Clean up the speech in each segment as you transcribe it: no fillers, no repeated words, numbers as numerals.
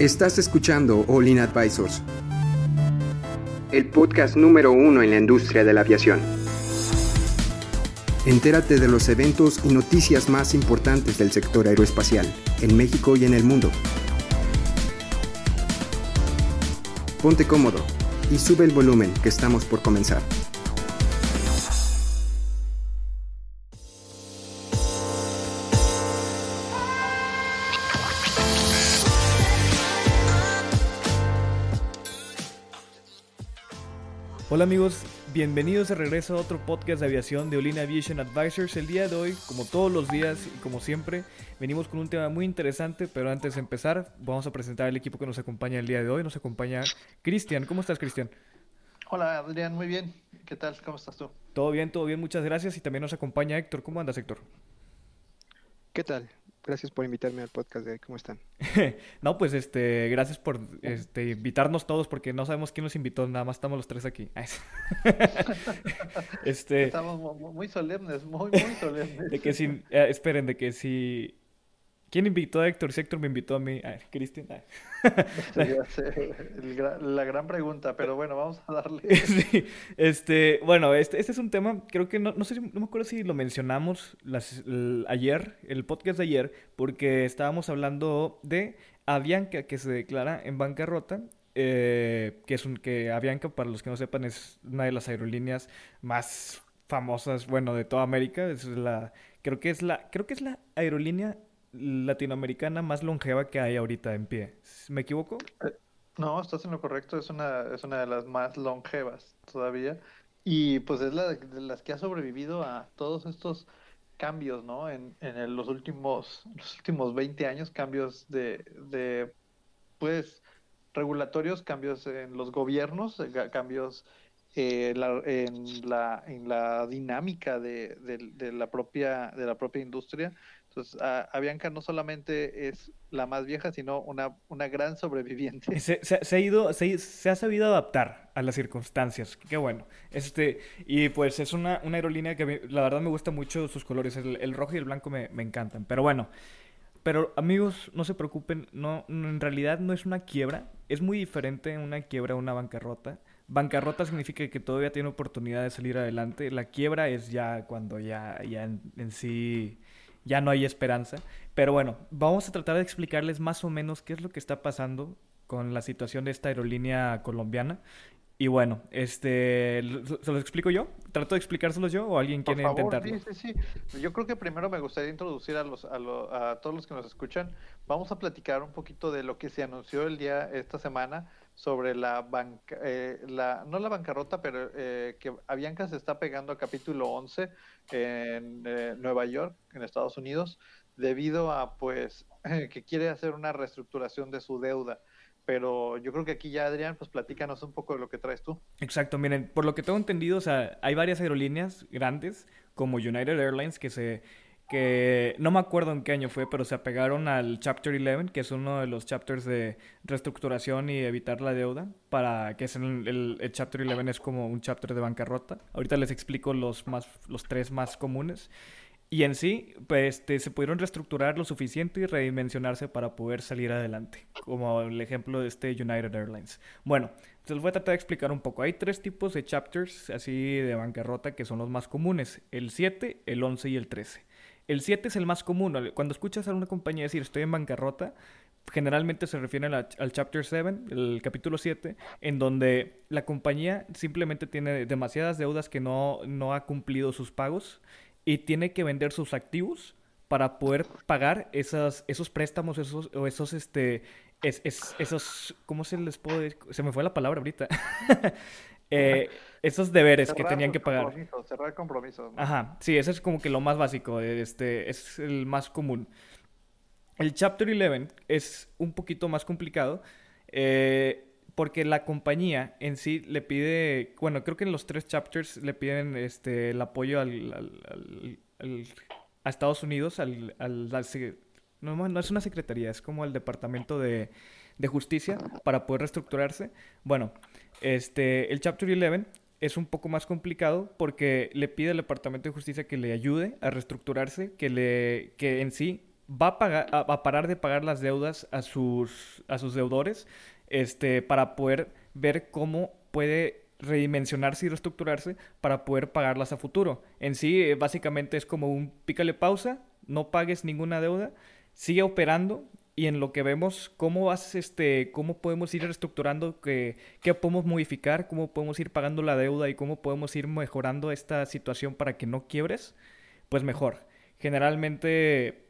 Estás escuchando All In Advisors, el podcast número 1 en la industria de la aviación. Entérate de los eventos y noticias más importantes del sector aeroespacial, en México y en el mundo. Ponte cómodo y sube el volumen, que estamos por comenzar. Hola amigos, bienvenidos de regreso a otro podcast de aviación de All In Aviation Advisors. El día de hoy, como todos los días y como siempre, venimos con un tema muy interesante, pero antes de empezar, vamos a presentar el equipo que nos acompaña el día de hoy. Nos acompaña Cristian. ¿Cómo estás, Cristian? Hola Adrián, muy bien. ¿Qué tal? ¿Cómo estás tú? Todo bien, muchas gracias. Y también nos acompaña Héctor. ¿Cómo andas, Héctor? ¿Qué tal? Gracias por invitarme al podcast de hoy. ¿Cómo están? No, pues gracias por invitarnos todos, porque no sabemos quién nos invitó, nada más estamos los tres aquí. Estamos muy solemnes, muy solemnes. De que si, esperen, de que si... ¿Quién invitó a Héctor? Si Héctor me invitó a mí. Cristian. La gran pregunta, pero bueno, vamos a darle. Sí, bueno, este es un tema, creo que no sé, no me acuerdo si lo mencionamos ayer, el podcast de ayer, porque estábamos hablando de Avianca, que se declara en bancarrota. Que Avianca, para los que no sepan, es una de las aerolíneas más famosas, bueno, de toda América. Creo que es la aerolínea latinoamericana más longeva que hay ahorita en pie. ¿Me equivoco? No, estás en lo correcto, es una de las más longevas todavía. Y pues es de las que ha sobrevivido a todos estos cambios, ¿no? Los últimos 20 años, cambios pues, regulatorios, cambios en los gobiernos, cambios en la dinámica de la propia industria. Entonces, Avianca no solamente es la más vieja, sino una gran sobreviviente. Se ha sabido adaptar a las circunstancias. Qué bueno. Y pues es una aerolínea que la verdad me gusta mucho sus colores. El rojo y el blanco me encantan. Pero bueno. Pero amigos, no se preocupen, en realidad no es una quiebra, es muy diferente una quiebra a una bancarrota. Bancarrota significa que todavía tiene oportunidad de salir adelante, la quiebra es ya cuando ya en sí ya no hay esperanza. Pero bueno, vamos a tratar de explicarles más o menos qué es lo que está pasando con la situación de esta aerolínea colombiana. Y bueno, ¿se los explico yo? ¿Trato de explicárselos yo o alguien quiere intentarlo? Sí. Yo creo que primero me gustaría introducir a todos los que nos escuchan. Vamos a platicar un poquito de lo que se anunció esta semana sobre no la bancarrota, pero que Avianca se está pegando a capítulo 11 en Nueva York, en Estados Unidos, debido a pues que quiere hacer una reestructuración de su deuda. Pero yo creo que aquí ya, Adrián, pues platícanos un poco de lo que traes tú. Exacto, miren, por lo que tengo entendido, o sea, hay varias aerolíneas grandes, como United Airlines, que no me acuerdo en qué año fue, pero se apegaron al Chapter 11, que es uno de los chapters de reestructuración y evitar la deuda, que es el Chapter 11 es como un chapter de bancarrota. Ahorita les explico los tres más comunes. Y en sí, pues se pudieron reestructurar lo suficiente y redimensionarse para poder salir adelante, como el ejemplo de United Airlines. Bueno, les voy a tratar de explicar un poco. Hay tres tipos de chapters así de bancarrota que son los más comunes: el 7, el 11 y el 13. El 7 es el más común. Cuando escuchas a una compañía decir estoy en bancarrota, generalmente se refieren al Chapter 7, el capítulo 7, en donde la compañía simplemente tiene demasiadas deudas que no ha cumplido sus pagos y tiene que vender sus activos para poder pagar esos préstamos, ¿cómo se les puede decir? Se me fue la palabra ahorita. Esos deberes que tenían que pagar. Cerrar compromisos, ¿no? Ajá, sí, eso es como que lo más básico, es el más común. El Chapter 11 es un poquito más complicado, porque la compañía en sí le pide, bueno, creo que en los tres chapters le piden el apoyo a Estados Unidos, no es una secretaría, es como el Departamento de Justicia para poder reestructurarse. Bueno, el Chapter 11 es un poco más complicado porque le pide al Departamento de Justicia que le ayude a reestructurarse, que en sí va a a parar de pagar las deudas a sus deudores, para poder ver cómo puede redimensionarse y reestructurarse para poder pagarlas a futuro. En sí, básicamente es como un pícale pausa, no pagues ninguna deuda, sigue operando y en lo que vemos cómo podemos ir reestructurando, qué podemos modificar, cómo podemos ir pagando la deuda y cómo podemos ir mejorando esta situación para que no quiebres, pues mejor. Generalmente,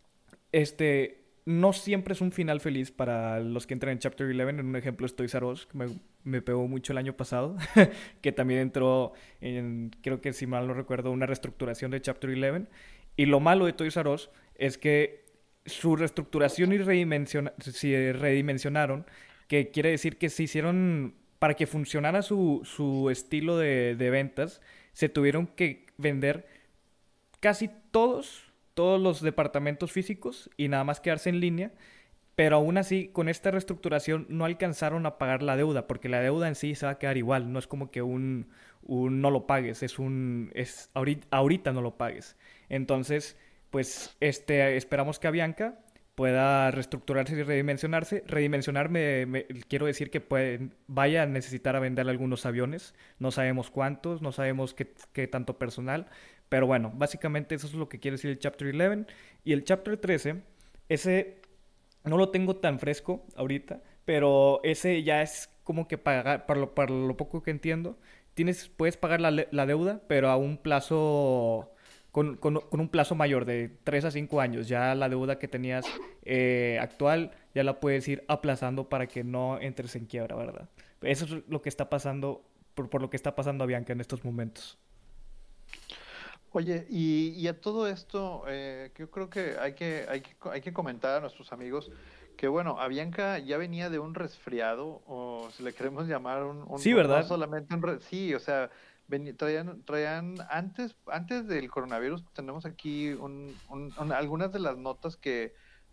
no siempre es un final feliz para los que entran en Chapter 11. En un ejemplo es Toys R Us, que me pegó mucho el año pasado, que también entró en, creo que si mal no recuerdo, una reestructuración de Chapter 11. Y lo malo de Toys R Us es que su reestructuración y redimensionaron, que quiere decir que se hicieron, para que funcionara su estilo de ventas, se tuvieron que vender casi todos los departamentos físicos y nada más quedarse en línea, pero aún así con esta reestructuración no alcanzaron a pagar la deuda, porque la deuda en sí se va a quedar igual, no es como que un no lo pagues, es ahorita no lo pagues. Entonces, pues esperamos que Avianca pueda reestructurarse y redimensionarse. Quiero decir que vaya a necesitar a vender algunos aviones. No sabemos cuántos, no sabemos qué tanto personal. Pero bueno, básicamente eso es lo que quiere decir el Chapter 11. Y el Chapter 13, ese no lo tengo tan fresco ahorita, pero ese ya es como que pagar, para lo poco que entiendo, puedes pagar la deuda, pero a un plazo, con un plazo mayor de 3 a 5 años. Ya la deuda que tenías actual, ya la puedes ir aplazando para que no entres en quiebra, ¿verdad? Eso es lo que está pasando, por lo que está pasando a Bianca en estos momentos. Oye, y a todo esto, que yo creo que hay que comentar a nuestros amigos que, bueno, Avianca ya venía de un resfriado, o si le queremos llamar Sí, no ¿verdad? solamente sí, o sea, traían antes del coronavirus, tenemos aquí algunas de las notas que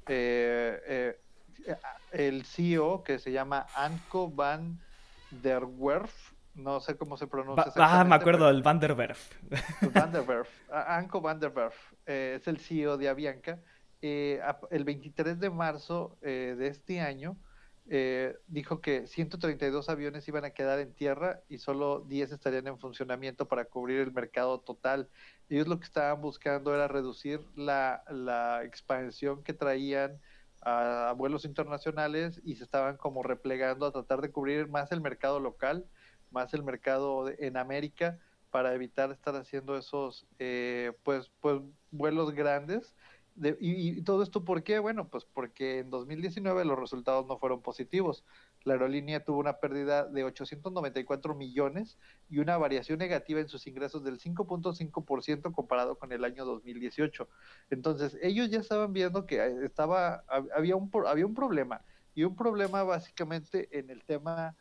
eh, eh, el CEO, que se llama Anko van der Werf, no sé cómo se pronuncia Me exactamente, acuerdo del Van der Werf. Van der Werf, Anko van der Werf, es el CEO de Avianca. El 23 de marzo de este año dijo que 132 aviones iban a quedar en tierra y solo 10 estarían en funcionamiento para cubrir el mercado total. Ellos lo que estaban buscando era reducir la expansión que traían a vuelos internacionales y se estaban como replegando a tratar de cubrir más el mercado local, más el mercado en América, para evitar estar haciendo esos pues vuelos grandes. Y todo esto, ¿por qué? Bueno, pues porque en 2019 los resultados no fueron positivos. La aerolínea tuvo una pérdida de 894 millones y una variación negativa en sus ingresos del 5.5% comparado con el año 2018. Entonces, ellos ya estaban viendo que había un problema, y un problema básicamente en el tema,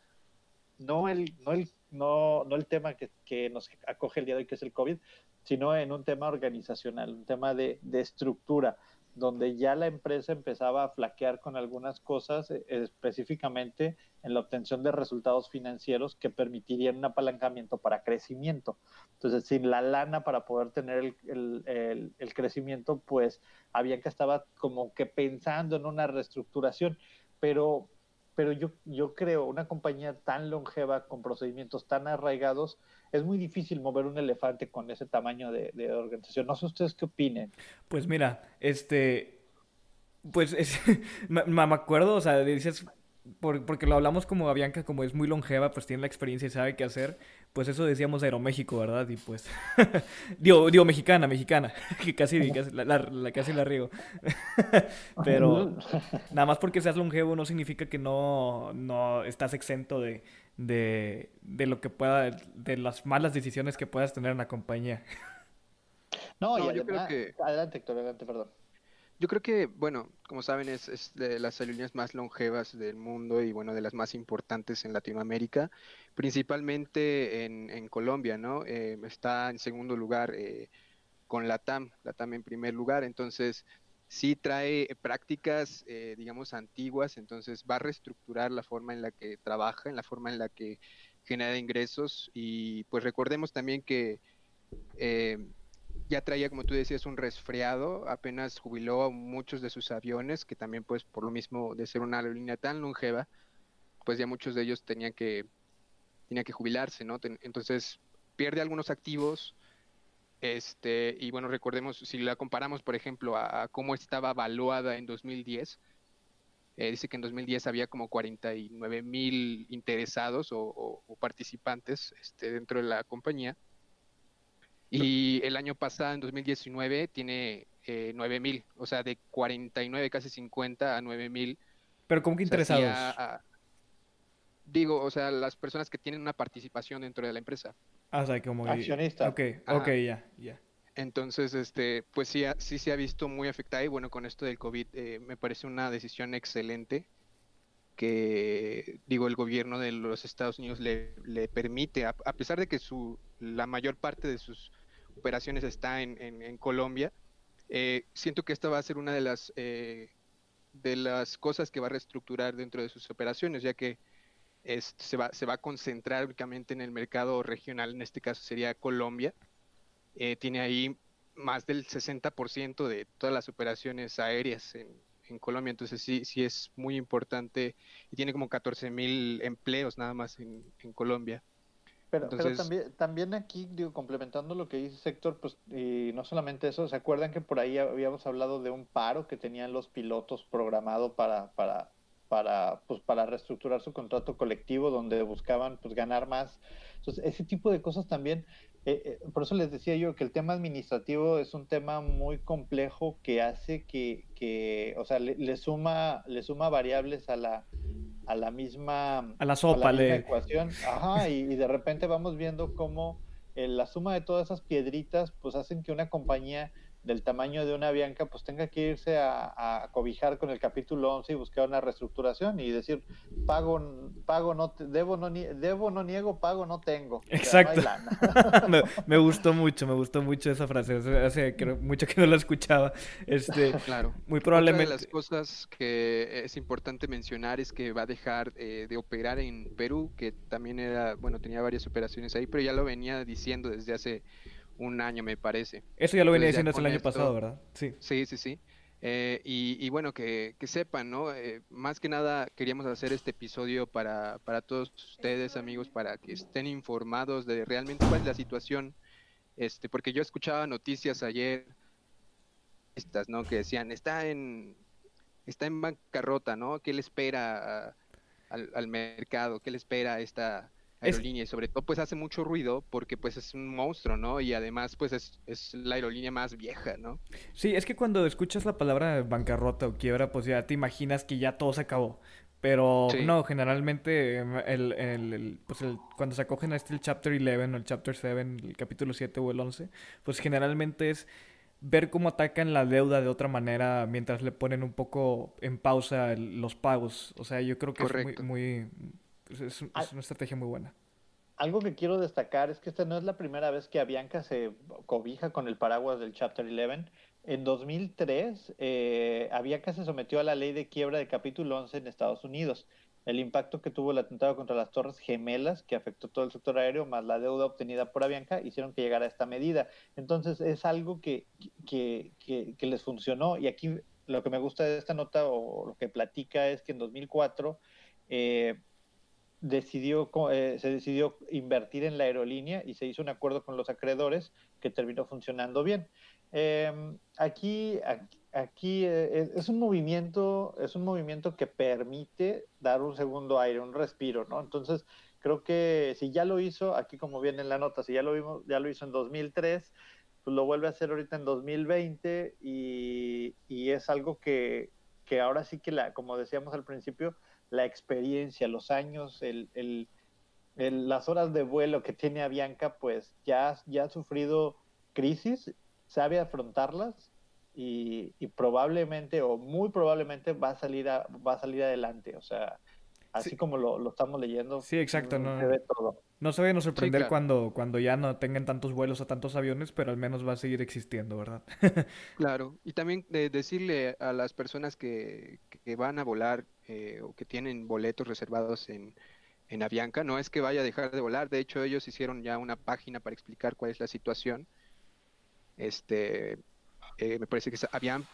no el tema que nos acoge el día de hoy, que es el COVID, sino en un tema organizacional, un tema de estructura, donde ya la empresa empezaba a flaquear con algunas cosas, específicamente en la obtención de resultados financieros que permitirían un apalancamiento para crecimiento. Entonces, sin la lana para poder tener el crecimiento, pues Avianca estaba como que pensando en una reestructuración, pero yo creo, una compañía tan longeva, con procedimientos tan arraigados, es muy difícil mover un elefante con ese tamaño de organización. No sé ustedes qué opinen. Pues mira, pues me acuerdo, o sea, dices, porque lo hablamos como a Bianca, como es muy longeva, pues tiene la experiencia y sabe qué hacer. Pues eso decíamos de Aeroméxico, ¿verdad? Y pues, digo, mexicana, que casi la riego. Pero nada más porque seas longevo no significa que no estás exento de lo que de las malas decisiones que puedas tener en la compañía. No, y No, yo creo además, que, adelante, Héctor, adelante, perdón. yo creo que, bueno, como saben, es de las aerolíneas más longevas del mundo y, bueno, de las más importantes en Latinoamérica, principalmente en Colombia, ¿no? Está en segundo lugar con LATAM en primer lugar, entonces sí trae prácticas, digamos, antiguas, entonces va a reestructurar la forma en la que trabaja, en la forma en la que genera ingresos y pues recordemos también que eh, ya traía, como tú decías, un resfriado, apenas jubiló a muchos de sus aviones, que también pues por lo mismo de ser una aerolínea tan longeva, pues ya muchos de ellos tenían que jubilarse, ¿no? Entonces pierde algunos activos, y bueno, recordemos, si la comparamos, por ejemplo, a cómo estaba valuada en 2010, dice que en 2010 había como 49,000 interesados o participantes dentro de la compañía. Y el año pasado, en 2019, tiene 9,000, o sea, de 49, casi 50 a 9,000. Pero ¿cómo que O sea, sí, interesados? digo, o sea, las personas que tienen una participación dentro de la empresa. Ah, o sea, como... Accionista. Ok, ok, Ajá. ya, ya. Entonces, pues sí, sí se ha visto muy afectada y bueno, con esto del COVID, me parece una decisión excelente que, digo, el gobierno de los Estados Unidos le permite, a pesar de que la mayor parte de sus operaciones está en Colombia, siento que esta va a ser una de las cosas que va a reestructurar dentro de sus operaciones, ya que se va a concentrar únicamente en el mercado regional, en este caso sería Colombia. Tiene ahí más del 60% de todas las operaciones aéreas en Colombia, entonces sí, sí es muy importante y tiene como 14,000 empleos nada más en Colombia. Pero Entonces, también aquí, digo, complementando lo que dice Héctor, pues, y no solamente eso, ¿se acuerdan que por ahí habíamos hablado de un paro que tenían los pilotos programado pues, para reestructurar su contrato colectivo, donde buscaban, pues, ganar más? Entonces, ese tipo de cosas también, por eso les decía yo que el tema administrativo es un tema muy complejo que hace o sea, le suma variables A la a la sopa misma le... ecuación. Ajá, y de repente vamos viendo cómo la suma de todas esas piedritas pues hacen que una compañía del tamaño de una Avianca pues tenga que irse a cobijar con el capítulo 11 y buscar una reestructuración y decir, pago no, debo no niego, pago no tengo. O sea, no hay Exacto. lana. Me gustó mucho esa frase. Mucho que no la escuchaba. claro, Muy otra de las probablemente. cosas que es importante mencionar es que va a dejar de operar en Perú, que también era, bueno, tenía varias operaciones ahí, pero ya lo venía diciendo desde hace un año, me parece. Eso ya lo venía Entonces ya diciendo desde el con año pasado, esto, ¿verdad? Sí. sí, sí, sí. Y bueno, que sepan, ¿no? Más que nada queríamos hacer este episodio para todos ustedes, amigos, para que estén informados de realmente cuál es la situación, porque yo escuchaba noticias ayer, ¿no? Que decían, está en bancarrota, ¿no? ¿Qué le espera al mercado? ¿Qué le espera a esta Es, aerolínea? Y sobre todo, pues hace mucho ruido porque pues es un monstruo, ¿no? Y además, pues es la aerolínea más vieja, ¿no? sí, es que cuando escuchas la palabra bancarrota o quiebra, pues ya te imaginas que ya todo se acabó. Pero Sí, no, generalmente cuando se acogen a el Chapter 11 o el Chapter 7, el capítulo 7 o el 11, pues generalmente es ver cómo atacan la deuda de otra manera mientras le ponen un poco en pausa los pagos. O sea, yo creo que es correcto. es una estrategia muy buena. Algo que quiero destacar es que esta no es la primera vez que Avianca se cobija con el paraguas del Chapter 11. En 2003, Avianca se sometió a la ley de quiebra de capítulo 11 en Estados Unidos. El impacto que tuvo el atentado contra las Torres Gemelas, que afectó todo el sector aéreo, más la deuda obtenida por Avianca, hicieron que llegara a esta medida. Entonces, es algo que les funcionó. Y aquí lo que me gusta de esta nota o lo que platica es que en 2004 se decidió invertir en la aerolínea y se hizo un acuerdo con los acreedores que terminó funcionando bien. Aquí es un movimiento que permite dar un segundo aire, un respiro, ¿no? Entonces, creo que si ya lo hizo, aquí como viene en la nota, si ya lo vimos, ya lo hizo en 2003, pues lo vuelve a hacer ahorita en 2020 y es algo que ahora sí que, como decíamos al principio, la experiencia, los años, las horas de vuelo que tiene Avianca, pues ya ha sufrido crisis, sabe afrontarlas y probablemente o muy probablemente va a salir adelante. O sea, Sí, así como lo estamos leyendo, sí, exacto. se ve todo. No se vayan a Sí, sorprender claro. cuando ya no tengan tantos vuelos o tantos aviones, pero al menos va a seguir existiendo, ¿verdad? Claro, y también decirle a las personas que van a volar o que tienen boletos reservados en Avianca, no es que vaya a dejar de volar, de hecho ellos hicieron ya una página para explicar cuál es la situación Me parece que es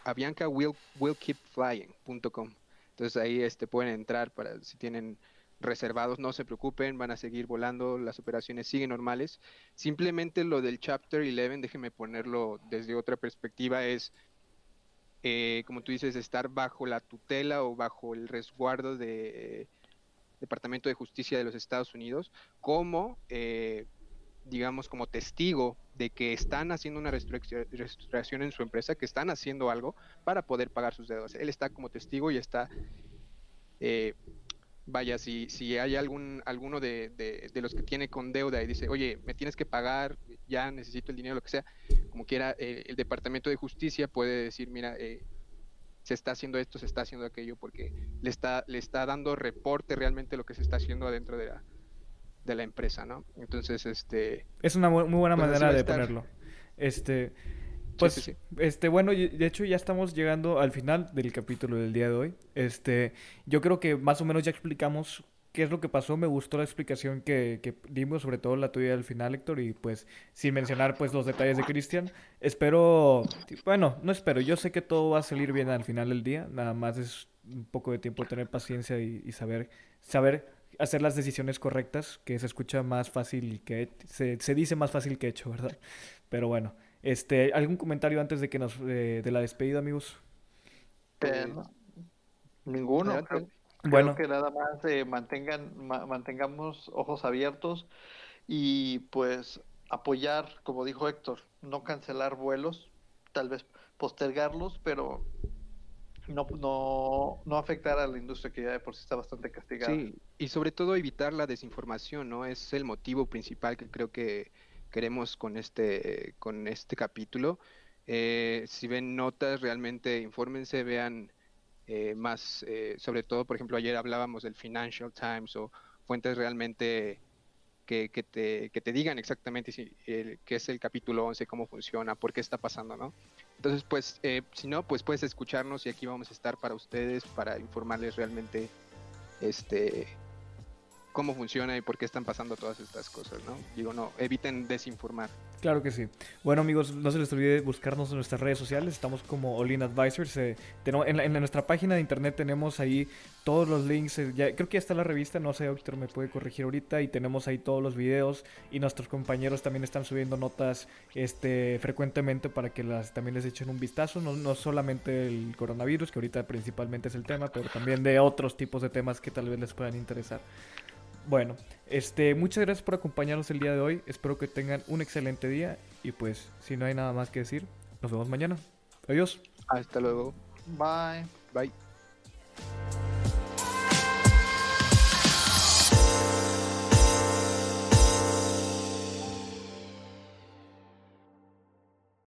aviancawillkeepflying.com. Entonces ahí pueden entrar para si tienen reservados, no se preocupen, van a seguir volando, las operaciones siguen normales. Simplemente lo del Chapter 11, déjenme ponerlo desde otra perspectiva, es, como tú dices, estar bajo la tutela o bajo el resguardo de Departamento de Justicia de los Estados Unidos, como, digamos, como testigo de que están haciendo una reestructuración en su empresa, que están haciendo algo para poder pagar sus deudas. Él está como testigo y está... vaya, si hay alguno de los que tiene con deuda y dice, oye, me tienes que pagar, ya necesito el dinero, lo que sea, como quiera, el Departamento de Justicia puede decir, mira, se está haciendo esto, se está haciendo aquello, porque le está dando reporte realmente lo que se está haciendo adentro de la empresa, ¿no? Entonces, es una muy buena pues manera de ponerlo. Pues, sí. Bueno, de hecho ya estamos llegando al final del capítulo del día de hoy. Yo creo que más o menos ya explicamos qué es lo que pasó. Me gustó la explicación que dimos, sobre todo la tuya al final, Héctor, y pues sin mencionar pues los detalles de Cristian. Yo sé que todo va a salir bien al final del día. Nada más es un poco de tiempo tener paciencia y saber hacer las decisiones correctas, que se escucha más fácil se dice más fácil que hecho, ¿verdad? Pero bueno. ¿Algún comentario antes de que de la despedida, amigos? No, ninguno. Adelante. Bueno, Creo que nada más mantengamos ojos abiertos y pues apoyar, como dijo Héctor, no cancelar vuelos, tal vez postergarlos, pero no afectar a la industria que ya de por sí está bastante castigada. Sí, y sobre todo evitar la desinformación, ¿no? Es el motivo principal que creo que queremos con este capítulo. Si ven notas, realmente infórmense, vean más, sobre todo, por ejemplo, ayer hablábamos del Financial Times o fuentes realmente que te digan exactamente qué es el capítulo 11, cómo funciona, por qué está pasando, ¿no? Entonces, pues, si no, pues puedes escucharnos y aquí vamos a estar para ustedes, para informarles realmente cómo funciona y por qué están pasando todas estas cosas, ¿no? Digo, no, eviten desinformar. claro que sí. Bueno, amigos, no se les olvide buscarnos en nuestras redes sociales. Estamos como All In Advisors. En nuestra página de internet tenemos ahí todos los links. Creo que ya está la revista, no sé, Víctor me puede corregir ahorita. Y tenemos ahí todos los videos. Y nuestros compañeros también están subiendo notas frecuentemente para que también les echen un vistazo. No solamente el coronavirus, que ahorita principalmente es el tema, pero también de otros tipos de temas que tal vez les puedan interesar. Bueno, muchas gracias por acompañarnos el día de hoy. Espero que tengan un excelente día. Y pues, si no hay nada más que decir, nos vemos mañana. Adiós. Hasta luego. Bye. Bye.